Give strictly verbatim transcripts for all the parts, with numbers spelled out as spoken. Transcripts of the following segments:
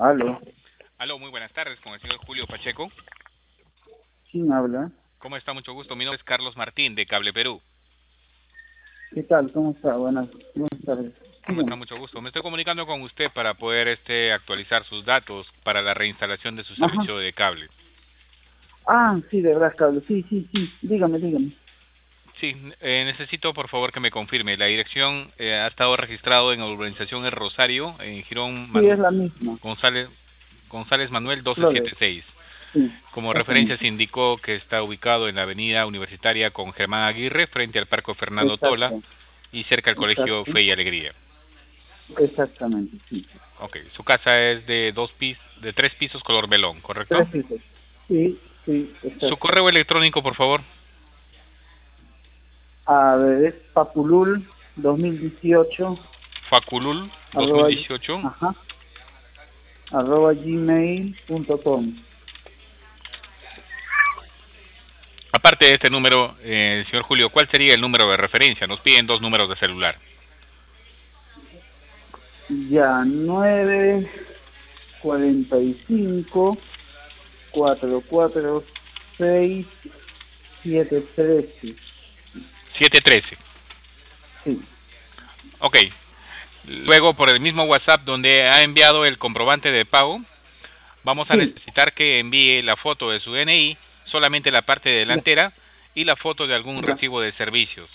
Aló, Aló, muy buenas tardes, con el señor Julio Pacheco. ¿quién habla? ¿Cómo está? Mucho gusto. Mi nombre es Carlos Martín, de Cable Perú. ¿Qué tal? ¿Cómo está? Buenas, buenas tardes. ¿Cómo está? Dígame. Mucho gusto. Me estoy comunicando con usted para poder este actualizar sus datos para la reinstalación de su Ajá. servicio de cable. Ah, sí, de verdad, cable. Sí, sí, sí. Dígame, dígame. Sí, eh, necesito por favor que me confirme. La dirección eh, ha estado registrado en la urbanización El Rosario, en Girón Sí, Manu es la misma. González, González Manuel Flores. doce setenta y seis. Sí, Como referencia exactamente. se indicó que está ubicado en la avenida Universitaria con Germán Aguirre, frente al Parque Fernando Tola Exacto, y cerca al Colegio exacto. Fe y Alegría. Exactamente, sí. Ok, su casa es de dos pis, de tres pisos color melón, ¿correcto? Tres pisos. Sí, sí, Su exacto. correo electrónico, por favor. A ver, es papulul dos mil dieciocho Faculul arroba, dos mil dieciocho. ajá, arroba gmail punto com. Aparte de este número, eh, señor Julio, ¿cuál sería el número de referencia? Nos piden dos números de celular. Ya, nueve cuarenta y cinco cuatro cuatro seis siete trece. siete trece. Sí, Ok. Luego, por el mismo WhatsApp donde ha enviado el comprobante de pago, vamos a sí, necesitar que envíe la foto de su D N I, solamente la parte ya, delantera, y la foto de algún ya. recibo de servicios.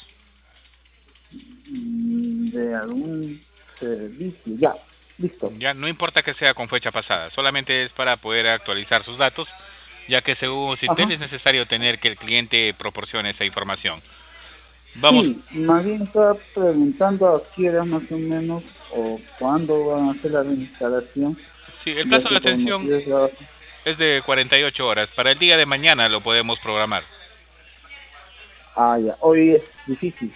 Mm, De algún servicio, ya, listo. Ya no importa que sea con fecha pasada, solamente es para poder actualizar sus datos, ya que según Citel Ajá. es necesario tener que el cliente proporcione esa información. Vamos, Sí, más bien estaba preguntando a qué hora más o menos o cuándo van a hacer la reinstalación, sí, el ya plazo de que por atención motivos de trabajo. es de cuarenta y ocho horas. Para el día de mañana lo podemos programar. Ah, ya, hoy es difícil.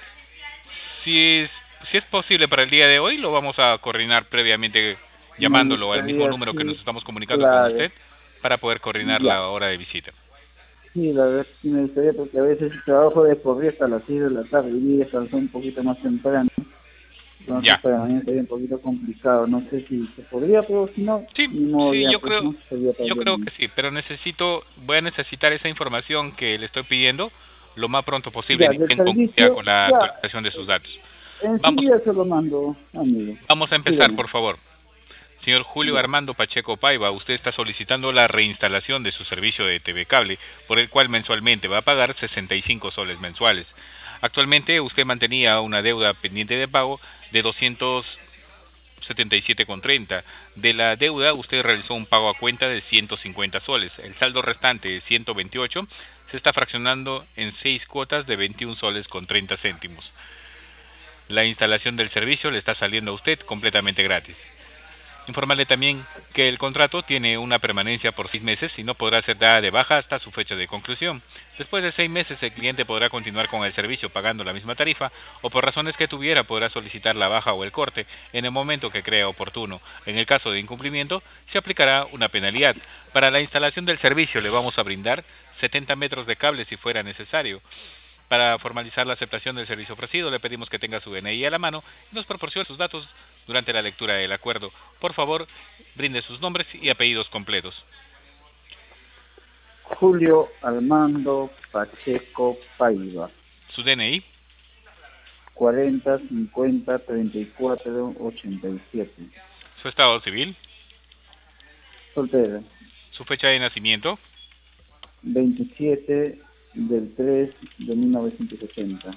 Si es, si es posible para el día de hoy, lo vamos a coordinar previamente Me llamándolo al mismo gustaría, número que nos sí, estamos comunicando con claro, usted para poder coordinar ya. la hora de visita. Sí, la verdad sí me gustaría porque a veces trabajo de corrido hasta las seis de la tarde y descansar un poquito más temprano. Entonces Ya. para mañana sería un poquito complicado. No sé si se podría, pero si no, Sí, ni modo sí, ya, yo pues creo, no, sería para el yo día de creo mañana. que sí, pero necesito, voy a necesitar esa información que le estoy pidiendo lo más pronto posible, Ya, ni del bien concluya servicio, con la ya, actualización de sus datos. Vamos, enseguida se lo mando, amigo. vamos a empezar, Dígame. por favor. Señor Julio Ya. Armando Pacheco Paiva, usted está solicitando la reinstalación de su servicio de T V Cable, por el cual mensualmente va a pagar sesenta y cinco soles mensuales. Actualmente usted mantenía una deuda pendiente de pago de doscientos setenta y siete con treinta. De la deuda usted realizó un pago a cuenta de ciento cincuenta soles. El saldo restante de ciento veintiocho se está fraccionando en seis cuotas de veintiún soles con treinta céntimos. La instalación del servicio le está saliendo a usted completamente gratis. Informarle también que el contrato tiene una permanencia por seis meses y no podrá ser dada de baja hasta su fecha de conclusión. Después de seis meses el cliente podrá continuar con el servicio pagando la misma tarifa o por razones que tuviera podrá solicitar la baja o el corte en el momento que crea oportuno. En el caso de incumplimiento se aplicará una penalidad. Para la instalación del servicio le vamos a brindar setenta metros de cable si fuera necesario. Para formalizar la aceptación del servicio ofrecido, le pedimos que tenga su D N I a la mano y nos proporcione sus datos durante la lectura del acuerdo. Por favor, brinde sus nombres y apellidos completos. Julio Armando Pacheco Paiva. Su D N I, cuarenta cincuenta treinta y cuatro ochenta y siete. su estado civil, Soltera. su fecha de nacimiento, veintisiete del tres de mil novecientos setenta.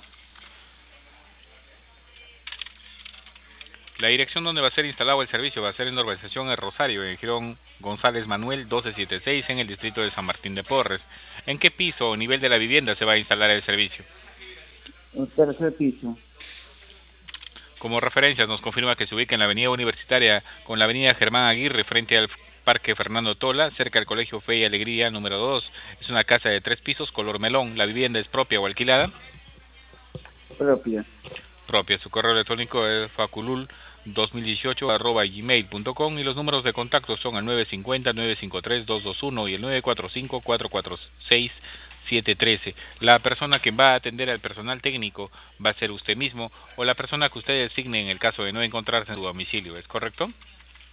la dirección donde va a ser instalado el servicio va a ser en la urbanización El Rosario, en Girón González Manuel doce setenta y seis, en el distrito de San Martín de Porres. ¿En qué piso o nivel de la vivienda se va a instalar el servicio? El tercer piso. Como referencia, nos confirma que se ubica en la avenida Universitaria con la avenida Germán Aguirre frente al Parque Fernando Tola, cerca del Colegio Fe y Alegría número dos. Es una casa de tres pisos, color melón. ¿La vivienda es propia o alquilada? Propia. Propia. Su correo electrónico es faculul dos mil dieciocho arroba gmail punto com y los números de contacto son el nueve cinco cero nueve cinco tres dos dos uno y el nueve cuatro cinco cuatro cuatro seis siete uno tres. La persona que va a atender al personal técnico va a ser usted mismo o la persona que usted designe en el caso de no encontrarse en su domicilio, ¿es correcto?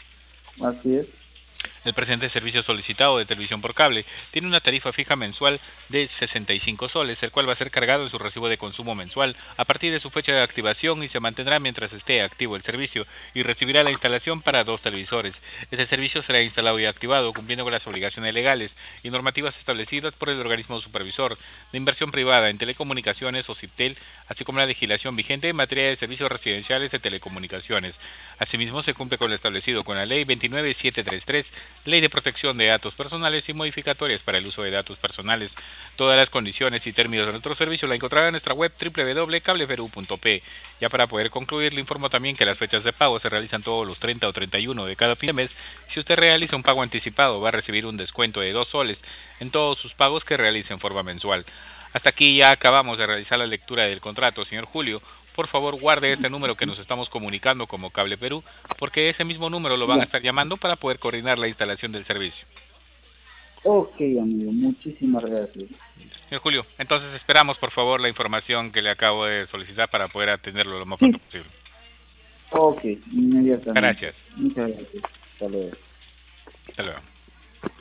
Así es. El presente servicio solicitado de televisión por cable tiene una tarifa fija mensual de sesenta y cinco soles, el cual va a ser cargado en su recibo de consumo mensual a partir de su fecha de activación y se mantendrá mientras esté activo el servicio y recibirá la instalación para dos televisores. Este servicio será instalado y activado cumpliendo con las obligaciones legales y normativas establecidas por el organismo supervisor de inversión privada en telecomunicaciones o CIPTEL, así como la legislación vigente en materia de servicios residenciales de telecomunicaciones. Asimismo, se cumple con lo establecido con la Ley veintinueve mil setecientos treinta y tres, Ley de Protección de Datos Personales y modificatorias para el uso de datos personales. Todas las condiciones y términos de nuestro servicio la encontrará en nuestra web doble u doble u doble u punto cableperú punto pe. Ya para poder concluir, le informo también que las fechas de pago se realizan todos los treinta o treinta y uno de cada fin de mes. Si usted realiza un pago anticipado, va a recibir un descuento de dos soles en todos sus pagos que realice en forma mensual. Hasta aquí ya acabamos de realizar la lectura del contrato, señor Julio. Por favor, guarde este número que nos estamos comunicando como Cable Perú, porque ese mismo número lo van a Ya. estar llamando para poder coordinar la instalación del servicio. Ok, amigo, muchísimas gracias. Señor Julio, entonces esperamos, por favor, la información que le acabo de solicitar para poder atenderlo lo más Sí. pronto posible. Ok, inmediatamente. Gracias. Muchas gracias. Hasta luego. Hasta luego.